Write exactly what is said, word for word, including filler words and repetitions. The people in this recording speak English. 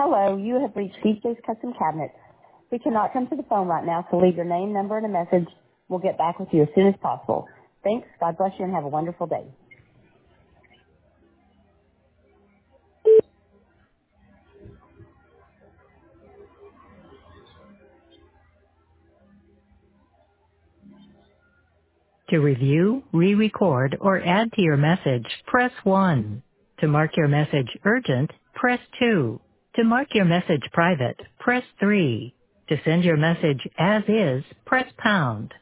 Hello, you have reached D J's Custom Cabinets. We cannot come to the phone right now, so leave your name, number, and a message. We'll get back with you as soon as possible. Thanks. God bless you and have a wonderful day. To review, re-record, or add to your message, press one. To mark your message urgent, press two. To mark your message private, press three. To send your message as is, press pound.